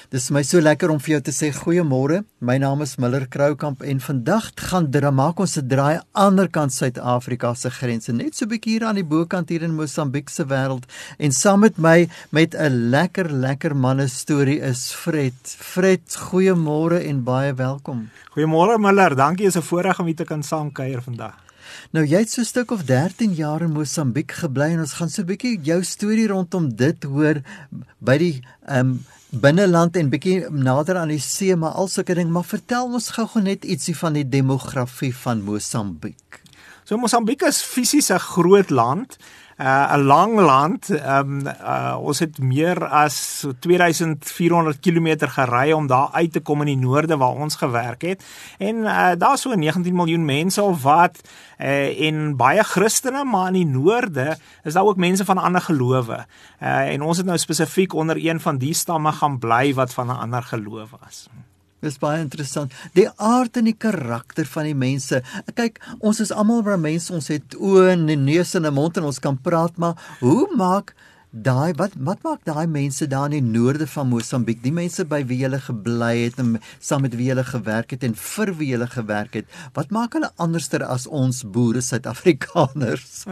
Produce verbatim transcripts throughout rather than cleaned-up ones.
Dis my so lekker om vir jou te sê goeiemôre. My naam is Miller Kroukamp en vandag gaan dra maak ons 'n draai ander kant Suid-Afrika se grense, net so 'n bietjie hier aan die bokant hier in Mosambiek se wêreld. En saam met my met 'n lekker lekker manne storie is Fred. Fred, goeiemôre en baie welkom. Goeiemôre Miller, dankie, is 'n voorreg om hier te kan saamkuier vandag. Nou jy het so 'n stuk of dertien jaar in Mosambiek gebly en ons gaan so 'n bietjie jou storie rondom dit hoor by die um, binneland en bietjie nader aan die see, maar al sulke ding, maar vertel ons gou-gou net ietsie van die demografie van Mosambiek. So Mosambiek is fisies 'n groot land, 'n uh, lang land. Um, uh, ons het meer as twee duisend vier honderd kilometer gery om daar uit te kom in die noorde waar ons gewerk het. En uh, daar is so negentien miljoen mense of wat, uh, en baie Christene, maar in die noorde is daar ook mense van ander gelowe. Uh, en ons het nou spesifiek onder een van die stamme gaan bly wat van 'n ander geloof was. Dis baie interessant. Die aard en die karakter van die mense. Kyk, ons is almal maar mense, ons het oë en 'n neus en 'n mond en ons kan praat, maar hoe maak daai wat wat maak daai mense daar in die noorde van Mosambiek, die mense by wie jy gebly het en saam met wie jy gewerk het en vir wie jy gewerk het, wat maak hulle anderster as ons boere Suid-Afrikaners?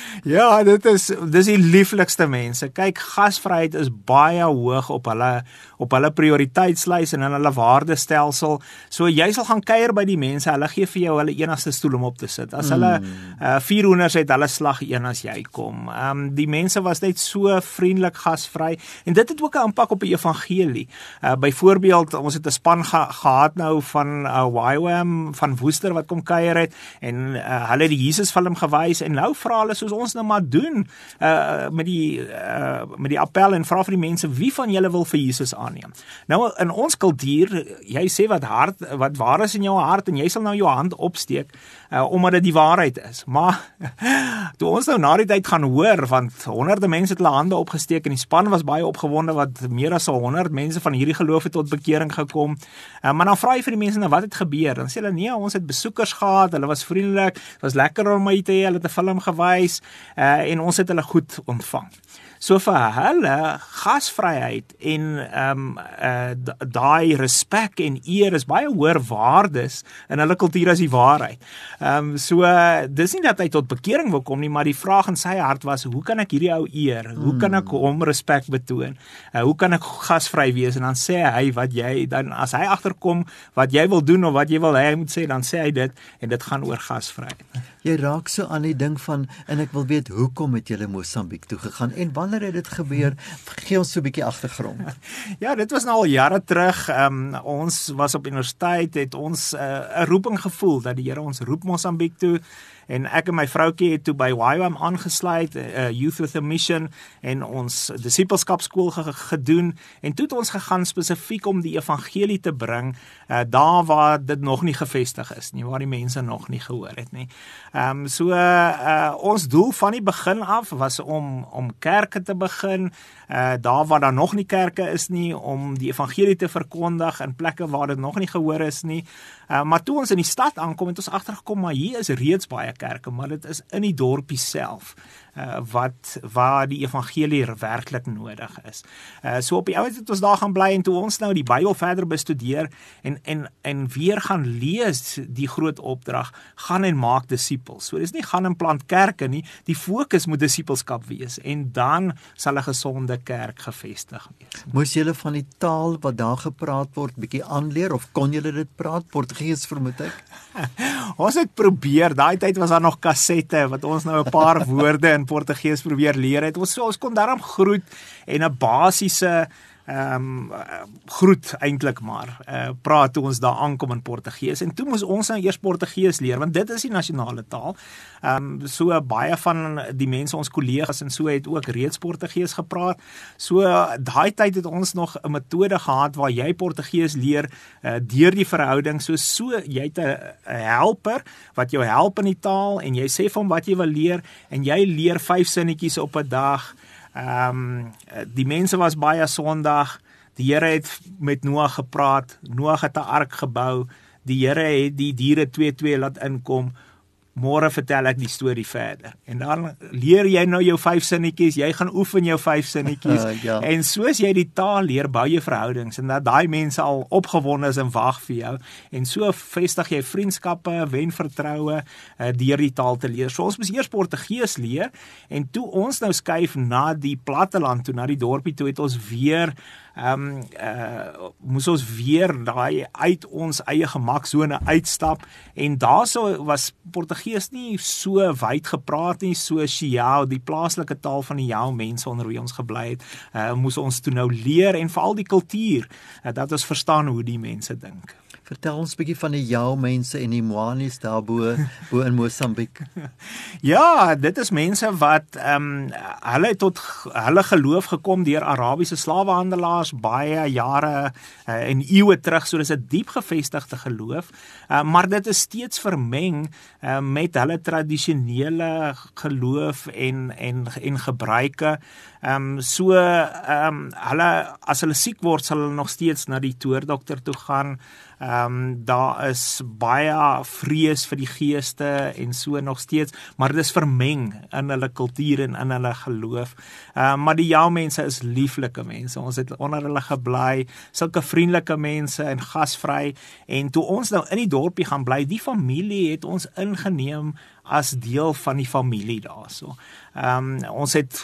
Ja, dit is dis die lieflikste mense. Kyk, gasvryheid is baie hoog op hulle op hulle prioriteitslys en in hulle waardestelsel. So jy sal gaan kuier by die mense, hulle gee vir jou hulle enigste stoel om op te sit. As hulle uh, vier hoenders het, hulle slag een as jy kom. Um, die mense was net so vriendelik, gasvry, en dit het ook 'n impak op die evangelie. Uh, byvoorbeeld, ons het 'n span ge gehad nou van uh, Y WAM, van Woester wat kom kuier het, en uh, hulle het die Jesusfilm gewys, en nou vra hulle soos ons nou maar doen, uh, met die uh, met die appel, en vra vir die mense, wie van julle wil vir Jesus aanneem? Nou, in ons kultuur, jy sê wat hart, wat waar is in jou hart, en jy sal nou jou hand opsteek, uh, omdat dit die waarheid is. Maar, toe ons nou na die tyd gaan hoor, want honderde mense het hulle hande opgesteek, en die span was baie opgewonde, wat meer as honderd mense van hierdie geloof het tot bekering gekom, uh, maar dan vra jy vir die mense, nou wat het gebeur? Dan sê hulle, nee, ons het besoekers gehad, hulle was vriendelik, het was lekker om my te hê, hulle het 'n film gewys, uh, en ons het hulle goed ontvang. So vir hulle, gasvryheid en um, uh, daai respek en eer is baie hoër waardes in hulle kultuur as die waarheid. Um, so, uh, dis nie dat hy tot bekering wil kom nie, maar die vraag in sy hart was, hoe kan ek hierdie ou eer? Hoe kan ek hom respek betoon? Uh, hoe kan ek gasvry wees? En dan sê hy, wat jy, dan as hy agterkom, wat jy wil doen, of wat jy wil hy moet sê, dan sê hy dit, en dit gaan oor gasvryheid. Jy raak so aan die ding van, en ek wil weet, hoekom het julle Mosambiek toe gegaan, en wanneer het dit gebeur? Gee ons so 'n bietjie agtergrond. Ja, dit was nou al jare terug, um, ons was op universiteit, het ons 'n uh, roeping gevoel, dat die Here ons roep Mosambiek toe, en ek en my vroukie het toe by Y WAM aangesluit, uh, Youth with a Mission, en ons disipelskapskool ge gedoen, en toe het ons gegaan spesifiek om die evangelie te bring, uh, daar waar dit nog nie gevestig is nie, waar die mense nog nie gehoor het nie. Um, so, uh, ons doel van die begin af was om, om kerke te begin, uh, daar waar daar nog nie kerke is nie, om die evangelie te verkondig in plekke waar dit nog nie gehoor is nie, uh, maar toe ons in die stad aankom, het ons agtergekom, maar hier is reeds baie kerke, maar dit is in die dorpie self, uh, wat, waar die evangelie werklik nodig is. Uh, so op die ouend het ons daar gaan bly, en toe ons nou die Bybel verder bestudeer, en, en, en weer gaan lees die groot opdrag, gaan en maak disipels. So dis nie gaan en plant kerke nie, die fokus moet disipelskap wees, en dan sal 'n gesonde kerk gevestig wees. Moes julle van die taal wat daar gepraat word, bietjie aanleer, of kon julle dit praat, Portugees vermoed ek? Ons het probeer, daai tyd was daar nog kassette, wat ons nou 'n paar woorde in Portugees probeer leer het. Ons, ons kon daarom groet, en 'n basiese um, groet eintlik maar, uh, praat toe ons daar aankom in Portugees, en toe moes ons nou eers Portugees leer, want dit is die nasionale taal. Um, so baie van die mense, ons kollegas en so, het ook reeds Portugees gepraat. So daai tyd het ons nog 'n metode gehad waar jy Portugees leer uh, deur die verhouding, so so jy het 'n helper wat jou help in die taal, en jy sê vir hom wat jy wil leer, en jy leer vyf sinnetjies op 'n dag. Um, die mense was baie Sondag, die Here het met Noag gepraat, Noag het 'n ark gebou, die Here het die diere twee twee laat inkom, môre vertel ek die storie verder. En dan leer jy nou jou vyf sinnetjies, jy gaan oefen jou vyf sinnetjies, uh, ja. en soos jy die taal leer, bou jy verhoudings, en dat daai mense al opgewonde is en wag vir jou, en so vestig jy vriendskappe, wen vertroue, uh, deur die taal te leer. So ons moes eers Portugees leer, en toe ons nou skuif na die platteland toe, na die dorpie toe, het ons weer Um, uh, moes ons weer daai uit ons eie gemaksone uitstap, en daarso was Portugees nie so wyd gepraat nie, so Xiao, die plaaslike taal van die Yao mense onder wie ons gebly het, uh, moes ons toe nou leer, en veral die kultuur, uh, dat ons verstaan hoe die mense dink. Vertel ons 'n bietjie van die Yao mense en die Moanis daarbo bo in Mosambiek. Ja, dit is mense wat um, hulle tot hulle geloof gekom deur Arabiese slawehandelaars baie jare uh, en eeue terug, so dis 'n diep gevestigde geloof, uh, maar dit is steeds vermeng uh, met hulle tradisionele geloof en en en gebruike. Um, so um, hulle as hulle siek word, sal hulle nog steeds na die toordokter toe gaan. Um, daar is baie vrees vir die geeste en so nog steeds, maar dit is vermeng in hulle kultuur en in hulle geloof. Um, maar die Yao mense is lieflike mense, ons het onder hulle gebly, sulke vriendelike mense en gasvry, en toe ons nou in die dorpie gaan bly, die familie het ons ingeneem as deel van die familie daarso. Um, ons het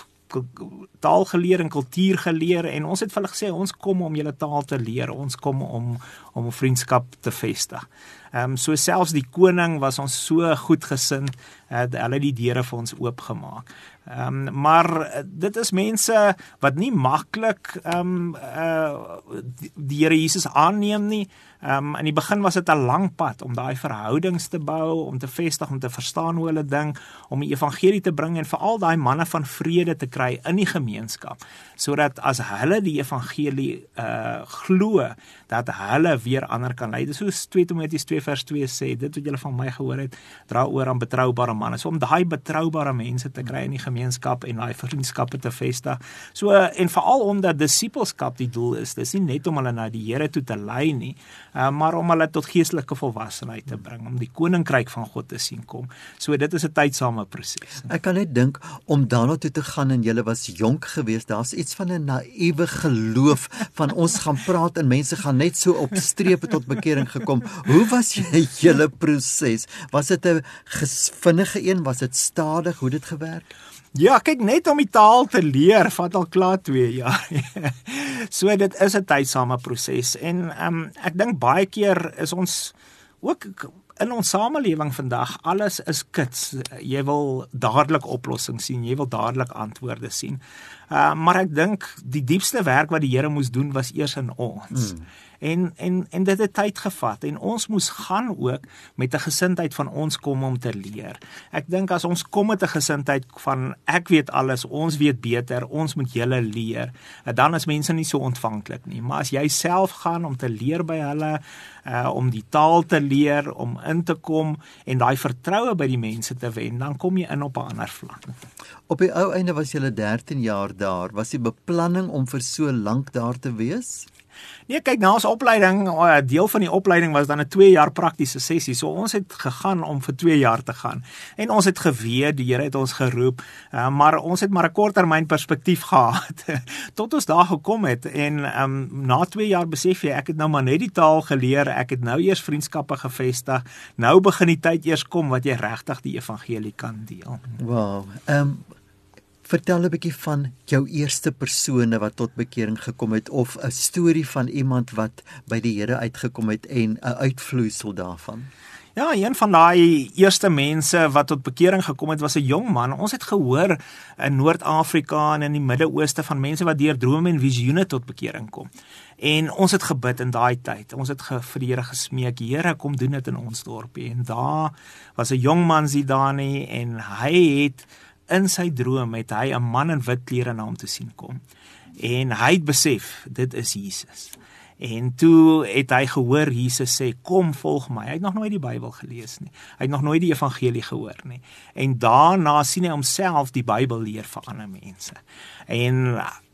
taal geleer en kultuur geleer, en ons het vir hulle gesê, ons kom om julle taal te leer, ons kom om om vriendskap te vestig. Um, so selfs die koning was ons so goedgesind, uh, hulle die deure vir ons oopgemaak. Um, maar dit is mense wat nie maklik um, uh, die, die Here Jesus aanneem nie. Um, in die begin was dit 'n lang pad om daai verhoudings te bou, om te vestig, om te verstaan hoe hulle dink, om die evangelie te bring en veral daai manne van vrede te kry in die gemeenskap, sodat as hulle die evangelie uh, glo, dat hulle weer ander kan lei. Dis soos twee Timoteus twee vers twee sê, dit wat julle van my gehoor het, dra oor aan betroubare manne. So om daai betroubare mense te kry in die gemeenskap en daai vriendskappe te vestig. So en veral omdat disippelskap die doel is, dis nie net om hulle na die Here toe te lei nie, uh, maar om hulle tot geestelike volwassenheid te bring, om die koninkryk van God te sien kom. So dit is 'n tydsame proses. Ek kan net dink om daarna toe te gaan en julle was jonk geweest, daar's iets van 'n naïewe geloof van ons gaan praat en mense gaan net so op strepe tot bekering gekom. Hoe was jy julle proses? Was dit 'n vinnige een? Was dit stadig? Hoe het dit gewerk? Ja, kyk, net om die taal te leer, vat al klaar twee jaar. So dit is 'n tydsame proses, en um, ek dink baie keer is ons ook in ons samelewing vandag, alles is kits. Jy wil dadelik oplossings sien, jy wil dadelik antwoorde sien. Uh, maar ek dink die diepste werk wat die Here moes doen was eers in ons. Mm. En, en, en dit het tyd gevat, en ons moes gaan ook met 'n gesindheid van ons kom om te leer. Ek dink as ons kom met 'n gesindheid van ek weet alles, ons weet beter, ons moet julle leer, dan is mense nie so ontvanklik nie. Maar as jy self gaan om te leer by hulle, uh, om die taal te leer, om in te kom en daai vertroue by die mense te wen, dan kom jy in op 'n ander vlak. Op die ou einde was julle dertien jaar daar. Was die beplanning om vir so lank daar te wees? Nee, kyk, na ons opleiding, deel van die opleiding was dan 'n twee jaar praktiese sessie, so ons het gegaan om vir twee jaar te gaan, en ons het geweet, die Here het ons geroep, uh, maar ons het maar 'n korttermyn perspektief gehad, tot ons daar gekom het, en um, na twee jaar besef jy, ek het nou maar net die taal geleer, ek het nou eers vriendskappe gevestig, nou begin die tyd eers kom, wat jy regtig die evangelie kan deel. Wow, um, vertel 'n bietjie van jou eerste persone wat tot bekering gekom het, of 'n storie van iemand wat by die Here uitgekom het en 'n uitvloeisel daarvan. Ja, een van daai eerste mense wat tot bekering gekom het, was 'n jong man. Ons het gehoor in Noord-Afrika en in die Midde-Ooste van mense wat deur drome en visioene tot bekering kom. En ons het gebid in daai tyd. Ons het ge, vir die Here gesmeek, Here, kom doen dit in ons dorpie. En daar was 'n jong man Zidane, en hy het in sy droom het hy 'n man in wit klere na hom toe sien kom. En hy het besef, dit is Jesus. En toe het hy gehoor Jesus sê, kom volg my. Hy het nog nooit die Bybel gelees nie. Hy het nog nooit die evangelie gehoor nie. En daarna sien hy homself die Bybel leer vir ander mense. En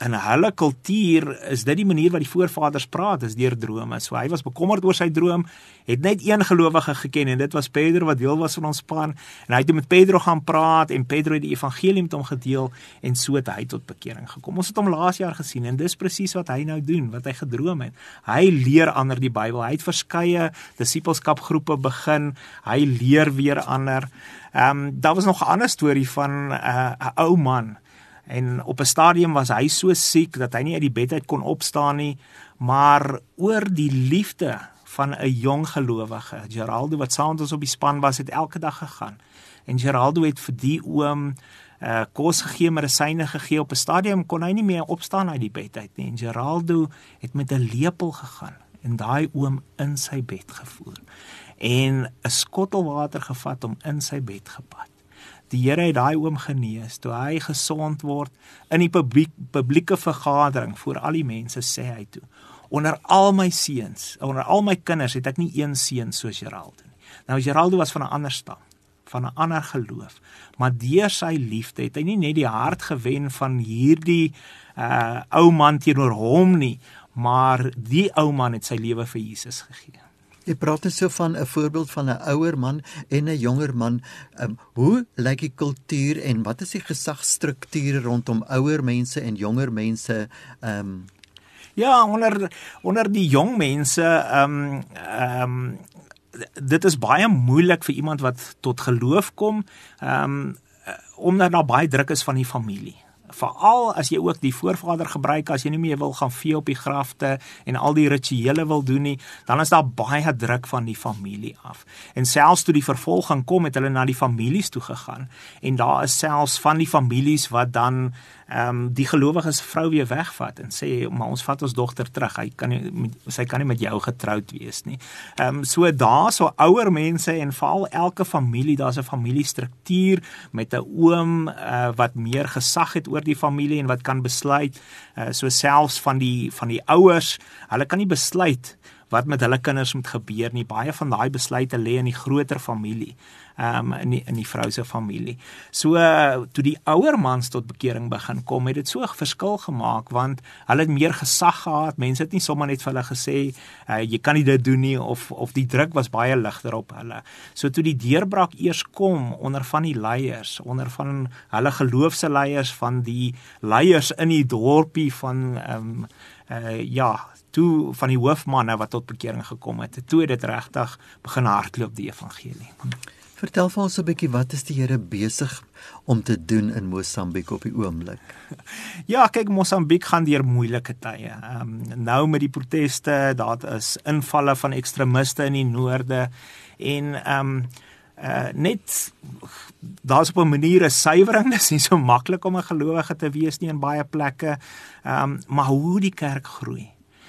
in hulle kultuur is dit die manier wat die voorvaders praat, is deur drome. So hy was bekommerd oor sy droom, het net een gelowige geken, en dit was Pedro wat deel was van ons span, en hy het met Pedro gaan praat, en Pedro het die evangelie met hom gedeel, en so het hy tot bekering gekom. Ons het hom laas jaar gesien, en dis presies wat hy nou doen, wat hy gedroom het. Hy leer ander die Bybel, hy het verskeie disipelskapgroepe begin, hy leer weer ander. Um, daar was nog 'n ander storie van 'n uh, ou man, en op 'n stadium was hy so siek, dat hy nie uit die bed uit kon opstaan nie, maar oor die liefde van 'n jong gelowige, Geraldo wat saam met ons op die span was, het elke dag gegaan, en Geraldo het vir die oom uh, kos gegee, medisyne gegee. Op 'n stadium kon hy nie meer opstaan uit die bed uit nie, en Geraldo het met 'n lepel gegaan, en daai oom in sy bed gevoer, en 'n skottel water gevat om in sy bed gepad. Die Here het daai oom genees, toe hy gesond word, in die publiek, publieke vergadering, voor al die mense, sê hy toe, onder al my seuns, onder al my kinders, het ek nie een seun soos Geraldo nie. Nou, Geraldo was van 'n ander stam, van 'n ander geloof, maar deur sy liefde, het hy nie net die hart gewen van hierdie uh, ou man teenoor hom nie, maar die ou man het sy lewe vir Jesus gegee. Jy praat dus so van 'n voorbeeld van 'n ouer man en 'n jonger man. Um, hoe lyk die kultuur en wat is die gesagsstrukture rondom ouer mense en jonger mense? Um... Ja, onder onder die jong mense, um, um, dit is baie moeilik vir iemand wat tot geloof kom, um, omdat daar baie druk is van die familie. Veral as jy ook die voorvader gebruik, as jy nie meer wil gaan vee op die grafte en al die rituele wil doen nie, dan is daar baie druk van die familie af. En selfs toe die vervolging kom, het hulle na die families toe gegaan, en daar is selfs van die families wat dan um, die gelowiges vrou weer wegvat en sê, maar ons vat ons dogter terug, hy kan nie, sy kan nie met jou getroud wees nie. Um, so daar, so ouer mense en veral elke familie, daar is 'n familiestruktuur met 'n oom uh, wat meer gesag het oor die familie en wat kan besluit, uh, so selfs van die van die ouers, hulle kan nie besluit wat met hulle kinders moet gebeur nie. Baie van daai besluite lê in die groter familie, um, in die in die vrou se familie. So uh, toe die ouer mans tot bekering begin kom, het dit so 'n verskil gemaak, want hulle het meer gesag gehad. Mense het nie sommer net vir hulle gesê uh, jy kan nie dit doen nie, of of die druk was baie ligter op hulle. So toe die deurbraak eers kom onder van die leiers, onder van hulle geloofse leiers, van die leiers in die dorpie van um, uh, ja, toe van die hoofmanne wat tot bekering gekom het, toe het dit regtig begin hardloop die evangelie. Vertel vir ons 'n bietjie, wat is die Here besig om te doen in Mosambiek op die oomblik? Ja, kyk, Mosambiek gaan deur moeilike tye. Um, nou met die proteste, daar is invalle van ekstremiste in die noorde, en um, uh, net, daar is op 'n manier 'n suiwering, dis nie so maklik om 'n gelowige te wees nie in baie plekke, um, maar hoe die kerk groei,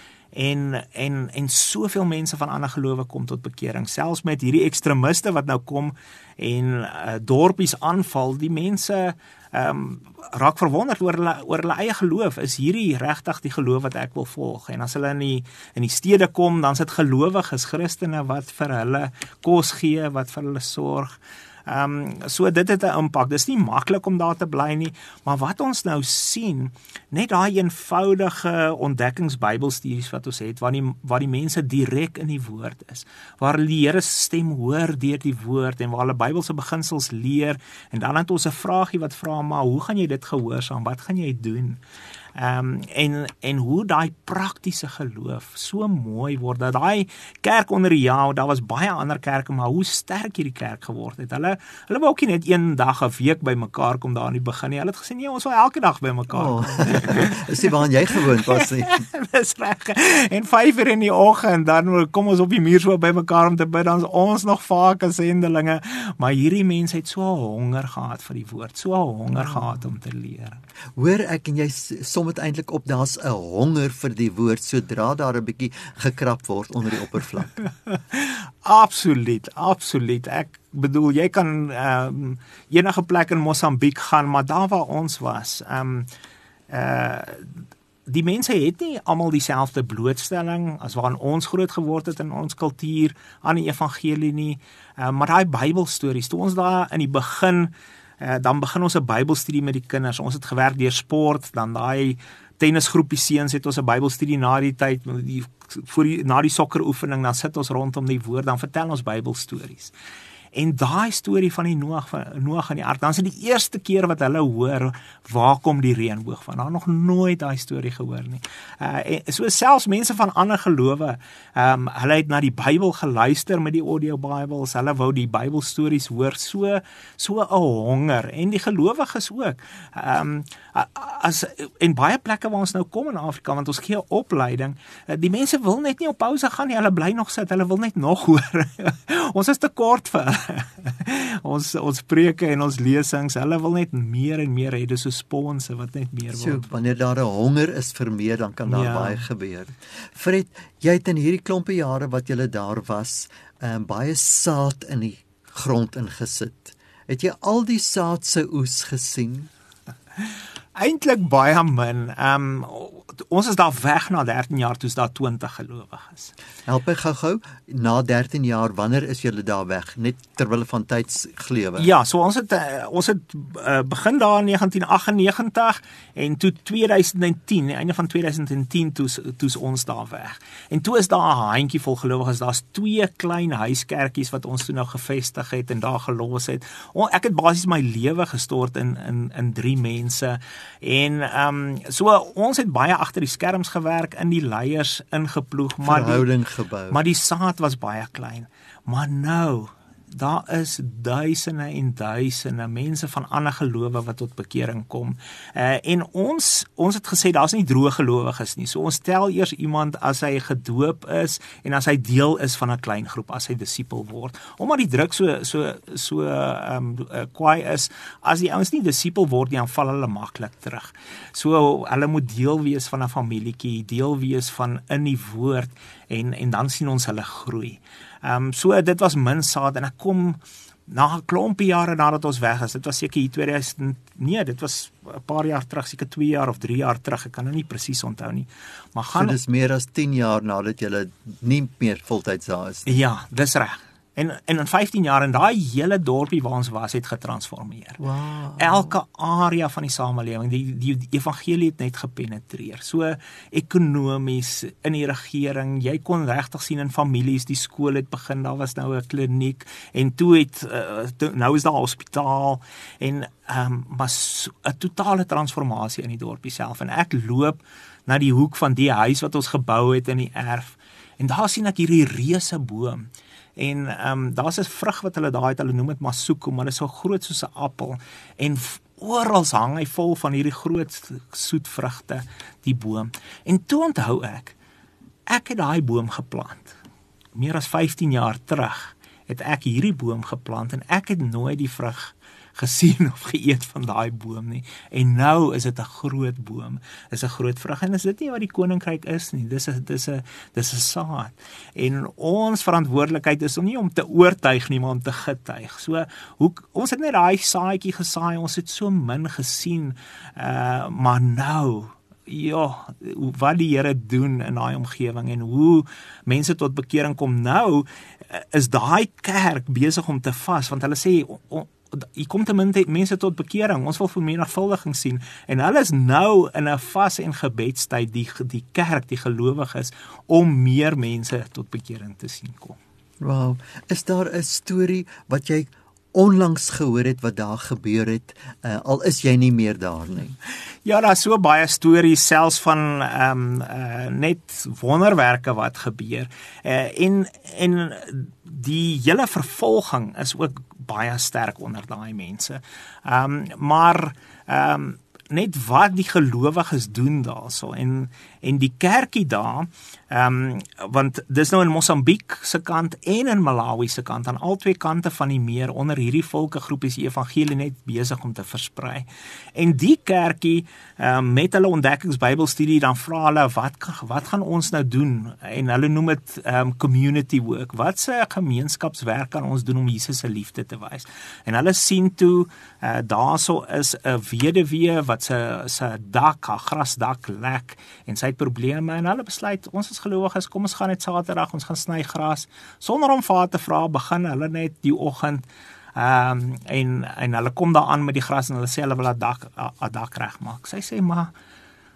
En, en, en soveel mense van ander gelowe kom tot bekering, selfs met hierdie ekstremiste wat nou kom en uh, dorpies aanval, die mense um, raak verwonderd oor hulle, oor hulle eie geloof. Is hierdie regtig die geloof wat ek wil volg? En as hulle in die, in die stede kom, dan is dit gelowiges, Christene wat vir hulle kos gee, wat vir hulle sorg. Um, so dit het 'n impak. Dis nie maklik om daar te bly nie, maar wat ons nou sien, net daai eenvoudige ontdekkings-Bybelstudies wat ons het, waar die, waar die mense direk in die woord is, waar hulle die Here se stem hoor deur die woord, en waar hulle Bybelse beginsels leer, en dan het ons 'n vraagie wat vra, maar hoe gaan jy dit gehoorsaam? Wat gaan jy doen? Um, en, en hoe daai praktiese geloof so mooi word, dat daai kerk onder die jou, daar was baie ander kerke, maar hoe sterk hierdie kerk geword het. Hulle, hulle wou ook nie net een dag 'n week by mekaar kom daar in die begin nie. Hulle het gesê, nee, ons wil elke dag by mekaar kom. Oh, is nie waar jy gewoond was nie. Dis reg. En vyf uur in die oggend, dan kom ons op die muur so by mekaar om te bid, dan is ons nog vaak as sendelinge, maar hierdie mense het so 'n honger gehad vir die woord, so 'n honger gehad om te leer. Hoor ek en jy som dit eintlik op, daar's 'n honger vir die woord, sodra daar 'n bietjie gekrap word onder die oppervlak. Absoluut, absoluut. Ek bedoel, jy kan um, enige plek in Mosambiek gaan, maar daar waar ons was, um, uh, die mense het nie almal dieselfde blootstelling as waarin ons groot geword het in ons kultuur aan die evangelie nie, uh, maar daai Bybelstories, toe ons daar in die begin, uh, dan begin ons 'n Bybelstudie met die kinders, ons het gewerk deur sport, dan daai tennisgroepie seuns het ons 'n Bybelstudie na die tyd, die, voor die, na die sokkeroefening, dan sit ons rondom die woord, dan vertel ons Bybelstories. En daai storie van die Noag, van Noag en die ark, dan is dit die eerste keer wat hulle hoor, waar kom die reënboog van? Hulle het nog nooit daai storie gehoor nie. Uh, en so selfs mense van ander gelowe, um, hulle het na die Bybel geluister met die audio Bibles, hulle wou die Bybelstories hoor, so so 'n honger, en die gelowiges ook. Um, as, en baie plekke waar ons nou kom in Afrika, want ons gee opleiding, die mense wil net nie op pause gaan nie, hulle bly nog sit, hulle wil net nog hoor. Ons is te kort vir ons ons preke en ons lesings, hulle wil net meer en meer hê, dis so sponse wat net meer wil. So, wanneer daar 'n honger is vir meer, dan kan daar ja. baie gebeur. Fred, jy het in hierdie klompe jare wat jy daar was, um, baie saad in die grond ingesit. Het jy al die saad se oes gesien? Eintlik baie min. Um, ons is daar weg na dertien jaar, toe is daar twintig gelowiges. Help my gou-gou, na dertien jaar, wanneer is julle daar weg? Net terwille van tydsglewe. Ja, so ons het uh, ons het uh, begin daar in negentien agt en negentig en toe tweeduisend tien, die einde van tweeduisend tien toe toe's ons daar weg. En toe is daar 'n handjievol gelowiges, daar's twee klein huiskerkies wat ons toe nou gevestig het en daar gelos het. O, ek het basies my lewe gestort in in in drie mense. En ehm um, so ons het baie agter die skerms gewerk, in die leiers ingeploeg, maar verhouding die, gebou. maar die saad was baie klein. Maar nou, daar is duisende en duisende mense van ander gelowe wat tot bekering kom. Uh, en ons ons het gesê daar's nie droë gelowiges nie. So ons tel eers iemand as hy gedoop is en as hy deel is van 'n klein groep, as hy disipel word. Omdat die druk so so so ehm um, uh, kwaai is, as die ouens nie disipel word nie, dan val hulle maklik terug. So hulle moet deel wees van 'n familietjie, deel wees van in die woord, en en dan sien ons hulle groei. Ehm um, so dit was min saad, en ek kom na 'n klompie jare nadat ons weg is. Dit was seker hier tweeduisend, nee, dit was 'n paar jaar terug, seker twee jaar of drie jaar terug. Ek kan nou nie presies onthou nie. Maar gaan so dis meer as tien jaar nadat jy nie meer voltyds daar is nie. Ja, dis reg. En en in vyftien jaar, en daai hele dorpie waar ons was, het getransformeer. Wow. Elke area van die samelewing, die die evangelie het net gepenetreer. So ekonomies, in die regering, jy kon regtig sien in families, die skool het begin, daar was nou 'n kliniek, en toe het uh, to, nou is daar 'n hospitaal, en um, maar 'n so, totale transformasie in die dorpie self. En ek loop na die hoek van die huis wat ons gebou het in die erf, en daar sien ek hierdie reuse boom. En um, daar's 'n vrug wat hulle daar het, hulle noem dit masuko, maar dit is so groot soos 'n appel, en oral hang hy vol van hierdie groot soet vrugte, die boom. En toe onthou ek, ek het daai boom geplant. Meer as vyftien jaar terug het ek hierdie boom geplant, en ek het nooit die vrug gesien of geëet van daai boom nie. En nou is dit 'n groot boom, is 'n groot vrug, en is dit nie wat die koninkryk is nie, dis 'n dis 'n dis 'n saad. En ons verantwoordelikheid is om nie om te oortuig nie, maar om te getuig. So, hoe, ons het net daai saadjie gesaai, ons het so min gesien, uh, maar nou, ja, wat die Here doen in daai omgewing, en hoe mense tot bekering kom nou, is daai kerk besig om te vas, want hulle sê, o, o, hier kom ten minste mense tot bekering, ons wil vermenigvuldiging sien, en hulle is nou in 'n vas en gebedstyd, die, die kerk, die gelowiges, om meer mense tot bekering te sien kom. Wow, is daar 'n storie wat jy onlangs gehoor het wat daar gebeur het, uh, al is jy nie meer daar nie? Ja, daar is so baie stories, selfs van um, uh, net wonderwerke wat gebeur, uh, en, en die hele vervolging is ook baie sterk onder daai mense. Um, maar um, net wat die gelowiges doen daarso, en, en die kerkie daar, um, want dis nou in Mosambiek se kant en in Malawi se kant, aan al twee kante van die meer, onder hierdie volkegroep is die evangelie net besig om te versprei. En die kerkie, um, met hulle ontdekkingsbybelstudie, dan vra hulle, wat, wat gaan ons nou doen? En hulle noem dit um, community work. Wat se gemeenskapswerk kan ons doen om Jesus se liefde te wys? En hulle sien toe, uh, daarso is 'n weduwee wat sy, sy dak, haar grasdak lek, en sy het probleme, en hulle besluit, ons is gelowiges, kom ons gaan net Saterdag, ons gaan sny gras, sonder om vir haar te vra, begin hulle net die oggend, um, en, en hulle kom daar aan met die gras, en hulle sê, hulle wil haar dak, haar dak regmaak. Sy sê, maar,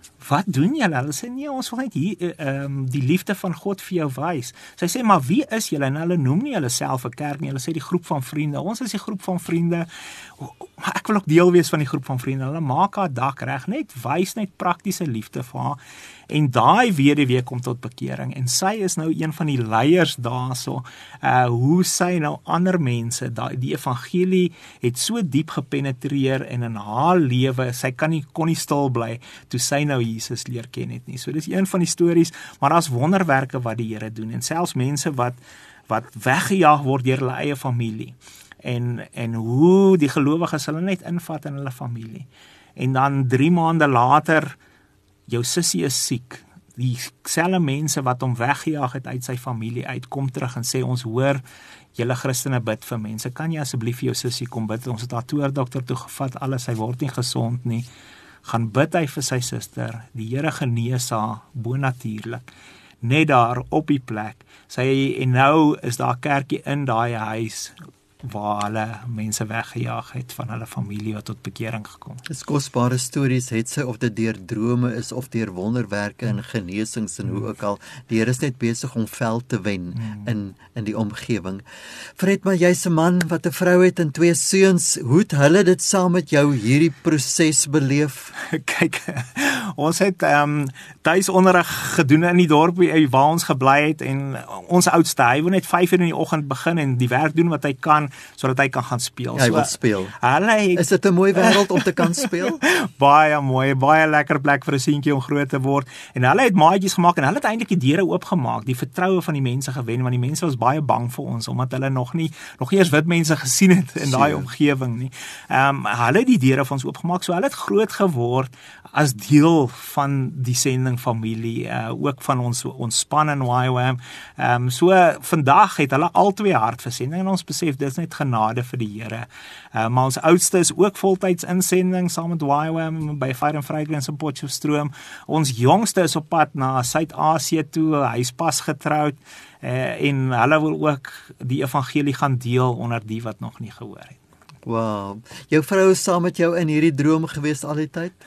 wat doen julle? Hulle sê, nee, ons wil net hier, um, die liefde van God vir jou wys. Sy sê, maar wie is julle? En hulle noem nie hulle self 'n kerk nie, hulle sê die groep van vriende. Ons is die groep van vriende, maar ek wil ook deel wees van die groep van vriende. Hulle maak haar dak reg, net wys net praktiese liefde vir haar. En daai weduwee kom tot bekering, en sy is nou een van die leiers daarso, uh, hoe sy nou ander mense, die, die evangelie het so diep gepenetreer, en in haar lewe, sy kan nie, kon nie stil bly, toe sy nou Jesus leer ken het nie. So dis een van die stories, maar daar's wonderwerke wat die Here doen, en selfs mense wat, wat weggejaag word deur hulle eie familie, en, en hoe die gelowiges hulle net invat in hulle familie, en dan drie maande later, jou sussie is siek, die selfe mense wat hom weggejaag het uit sy familie uit, kom terug en sê, ons hoor, julle Christene bid vir mense, kan jy asseblief vir jou sussie kom bid, ons het haar toerdokter toe gevat, alles, sy word nie gesond nie, gaan bid hy vir sy suster, die Here genees haar, bonatuurlik, net daar op die plek, sy, en nou is daar kerkie in daai huis, waar hulle mense weggejaag het van hulle familie wat tot bekering gekom. Dis kosbare stories, het sy of dit deur drome is of deur wonderwerke en genesings en hoe ook al. Die Here is net besig om veld te wen mm. in in die omgewing. Fred, maar jy's 'n man wat 'n vrou het en twee seuns. Hoe het hulle dit saam met jou hierdie proses beleef? Kyk, ons het um, tuisonderrig gedoen in die dorp waar ons gebly het, en ons oudste, hy wil net vyf uur in die oggend begin en die werk doen wat hy kan, sodat hy kan gaan speel. Hy so, wil speel. Hulle, is dit 'n mooi wêreld om te kan speel? Baie mooi, baie lekker plek vir 'n seentjie om groot te word. En hulle het maatjies gemaak en hulle het eintlik die deure oopgemaak, die vertroue van die mense gewen, want die mense was baie bang vir ons omdat hulle nog nie nog eers wit mense gesien het in daai omgewing nie. Ehm um, hulle het die deure vir ons oopgemaak, so hulle het groot geword as deel van die sending familie, uh, ook van ons ons span in Y W A M. Ehm um, so vandag het hulle albei hart vir sending en ons besef dit is net genade vir die Here. Uh, maar ons oudste is ook voltyds insending saam met Y W A M by Fire and Fragrance in Potchefstroom. Ons jongste is op pad na Suid-Asië toe, hy is pas getroud uh, en hulle wil ook die evangelie gaan deel onder die wat nog nie gehoor het. Wow, jou vrou is saam met jou in hierdie droom gewees al die tyd?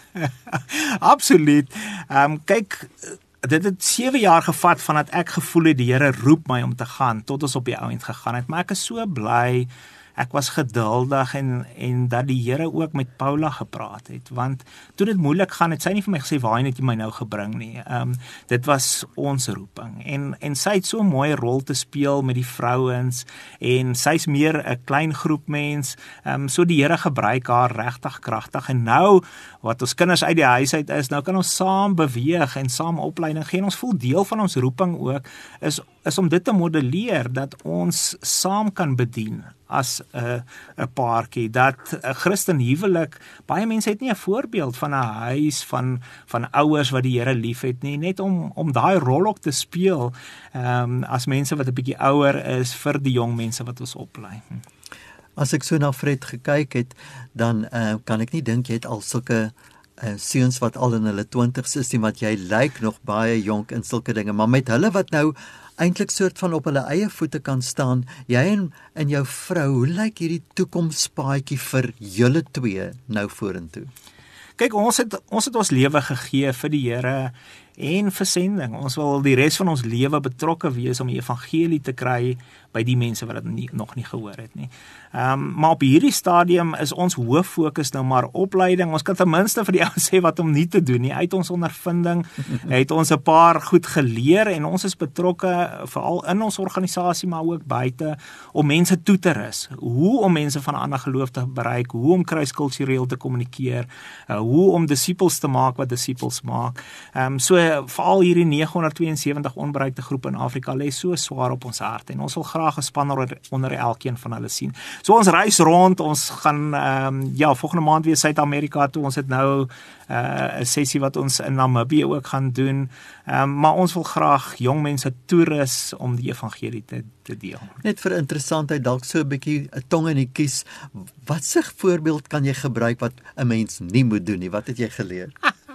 Absoluut. Ehm um, kyk, dit het sewe jaar gevat vandat ek gevoel het die Here roep my om te gaan, tot ons op die ouend gegaan het, maar ek is so bly, ek was geduldig en en dat die Here ook met Paula gepraat het, want toe dit moeilik gaan het sy nie vir my gesê waarheen het jy my nou gebring nie. Ehm um, dit was ons roeping en en sy het so 'n mooi rol te speel met die vrouens en sy's meer 'n klein groep mens. Ehm um, so die Here gebruik haar regtig kragtig en nou wat ons kinders uit die huis uit is, nou kan ons saam beweeg en saam opleiding gee en ons voel deel van ons roeping ook is is om dit te modelleer dat ons saam kan bedien as 'n uh, 'n paartjie, dat 'n Christen huwelik, baie mense het nie 'n voorbeeld van 'n huis van van ouers wat die Here liefhet nie, net om om daai rol ook te speel ehm um, as mense wat 'n bietjie ouer is vir die jong mense wat ons oplei. Hm. As ek so na Fred gekyk het, dan uh, kan ek nie dink jy het al sulke uh, seuns wat al in hulle twintigs is nie, want jy lyk nog baie jonk in sulke dinge, maar met hulle wat nou eintlik soort van op hulle eie voete kan staan, jy en, en jou vrou, hoe lyk hierdie toekomspaadjie vir julle twee nou vorentoe? Kyk, ons het ons het ons lewe gegee vir die Here en vir sending. Ons wil die res van ons lewe betrokke wees om die evangelie te kry by die mense wat dit nie, nog nie gehoor het nie. Ehm um, maar op hierdie stadium is ons hoof fokus nou maar opleiding. Ons kan ten minste vir die ouens sê wat om nie te doen nie. Uit ons ondervinding het ons 'n paar goed geleer en ons is betrokke veral in ons organisasie maar ook buite om mense toe te rus. Hoe om mense van 'n ander geloof te bereik, hoe om kruiskultureel te kommunikeer, uh, hoe om disippels te maak wat disippels maak. Ehm um, so veral hierdie nege honderd twee en sewentig onbereikte groepe in Afrika lê so swaar op ons hart en ons wil graag 'n span onder, onder elkeen van hulle sien. So ons reis rond, ons gaan ehm um, ja, volgende maand weer Suid-Amerika toe. Ons het nou 'n uh, sessie wat ons in Namibië ook gaan doen. Ehm um, maar ons wil graag jong mense toerus om die evangelie te te deel. Net vir interessantheid, dalk so 'n bietjie 'n tong in die kies. Wat 'n voorbeeld kan jy gebruik wat 'n mens nie moet doen nie? Wat het jy geleer?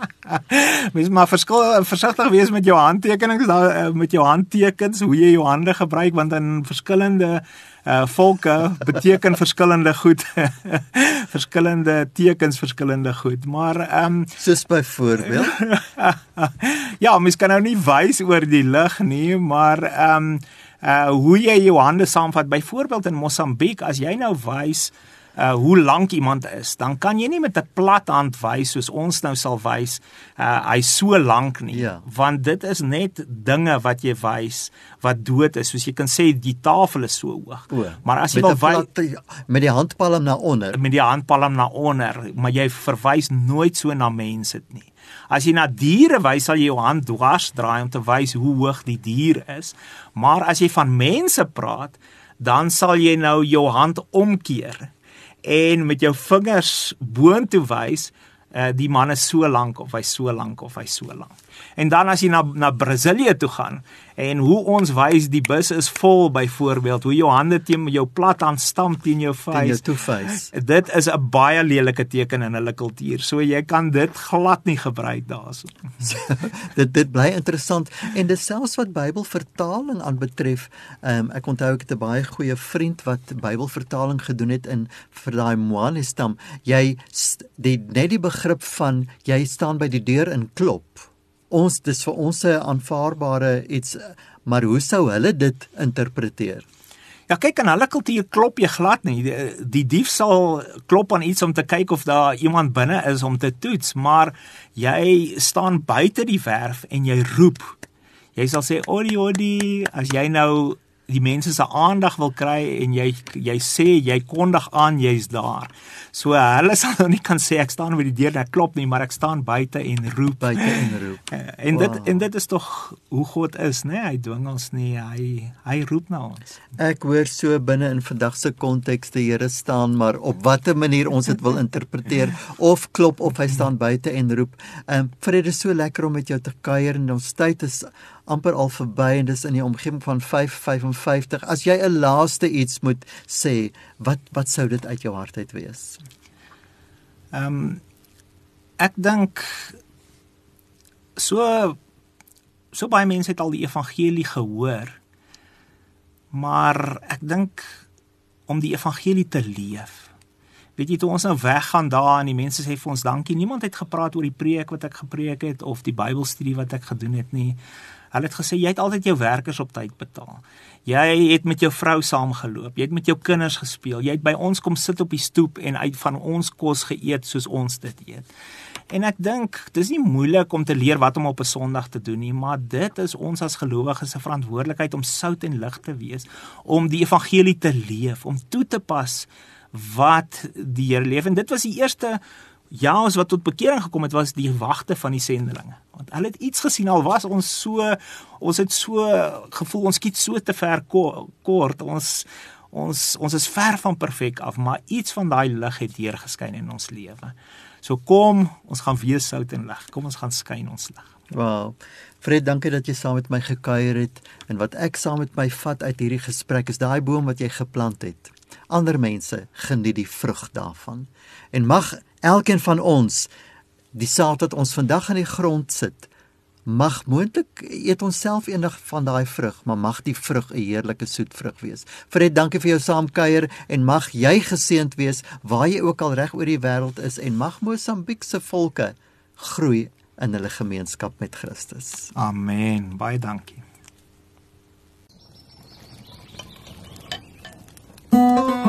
Mens maar verskil versigtig wees met jou handtekenings, met jou handtekens, hoe jy jou hande gebruik, want in verskillende uh, volke beteken verskillende goed, verskillende tekens, verskillende goed. Maar ehm um, soos byvoorbeeld, ja, mens kan nou nie wys oor die lig nie, maar ehm um, uh, hoe jy jou hande saamvat. Byvoorbeeld in Mosambiek, as jy nou wys Uh, hoe lank iemand is, dan kan jy nie met 'n plat hand wys soos ons nou sal wys, uh, hy so lank nie, ja. Want dit is net dinge wat jy wys wat dood is, soos jy kan sê die tafel is so hoog. O, maar as jy wil wys met die handpalm na onder, met die handpalm na onder, maar jy verwys nooit so na mense nie. As jy na diere wys, sal jy jou hand dwars draai om te wys hoe hoog die dier is, maar as jy van mense praat, dan sal jy nou jou hand omkeer en met jou vingers boontoe wys, uh, die man is so lank of hy so lank of hy so lank. En dan as jy na, na Brasilië toe gaan, en hoe ons wys die bus is vol byvoorbeeld, hoe jou hande teen jou plat hand stamp teen jou vuis, dit is 'n baie lelike teken in hulle kultuur, so jy kan dit glad nie gebruik daarso. dit dit bly interessant, en dit selfs wat Bybelvertaling aanbetref, um, ek onthou ek het 'n baie goeie vriend wat Bybelvertaling gedoen het in vir daai Moani stam, jy, die, net die begrip van, jy staan by die deur en klop, ons, dis vir ons 'n aanvaarbare iets, maar hoe sou hulle dit interpreteer? Ja, kyk, in hulle kultuur klop jy glad nie. Die, die dief sal klop aan iets om te kyk of daar iemand binne is om te toets, maar jy staan buite die werf en jy roep. Jy sal sê, odi, odi, as jy nou die mense se aandag wil kry en jy jy sê, jy kondig aan, jy's daar. So hulle sal nou nie kan sê ek staan by die deur en ek klop nie, maar ek staan buite en roep. Buite en roep. En dit wow. en dit is tog hoe God is, né? Hy dwing ons nie, hy hy roep na ons. Ek hoor so binne in vandag se konteks die Here staan, maar op watter manier ons dit wil interpreteer, of klop of hy staan buite en roep. Ehm um, Fred, is so lekker om met jou te kuier en ons tyd is amper al verby en dis in die omgewing van vyf vyfenvyftig. As jy 'n laaste iets moet sê, wat wat sou dit uit jou hart uit wees? Ehm um, ek dink so so baie mense het al die evangelie gehoor, maar ek dink om die evangelie te leef. Weet jy, toe ons nou weggaan daar en die mense sê vir ons dankie, niemand het gepraat oor die preek wat ek gepreek het of die Bybelstudie wat ek gedoen het nie. Hulle het gesê, jy het altyd jou werkers op tyd betaal. Jy het met jou vrou saamgeloop, jy het met jou kinders gespeel, jy het by ons kom sit op die stoep en uit van ons kos geëet soos ons dit eet. En ek dink, dis nie moeilik om te leer wat om op 'n Sondag te doen nie, maar dit is ons as gelowiges se verantwoordelikheid om sout en lig te wees, om die evangelie te leef, om toe te pas wat die Here leef. En dit was die eerste ja, ons wat tot bekering gekom het, was die wagte van die sendelinge. Want hulle het iets gesien, al was ons so, ons het so gevoel, ons skiet so te ver kort, ons, ons, ons is ver van perfek af, maar iets van daai lig het deurgeskyn in ons lewe. So kom, ons gaan wees sout en lig, kom ons gaan skyn ons lig. Wow, Fred, dankie dat jy saam met my gekuier het, en wat ek saam met my vat uit hierdie gesprek, is daai boom wat jy geplant het. Ander mense geniet die vrug daarvan, en mag elkeen van ons, die saad wat ons vandag in die grond sit, mag moontlik eet ons self eendag van daai vrug, maar mag die vrug 'n heerlike soet vrug wees. Fred, dankie vir jou saamkuier, en mag jy geseënd wees, waar jy ook al reg oor die wêreld is, en mag Mosambiek se volke groei in hulle gemeenskap met Christus. Amen, baie dankie.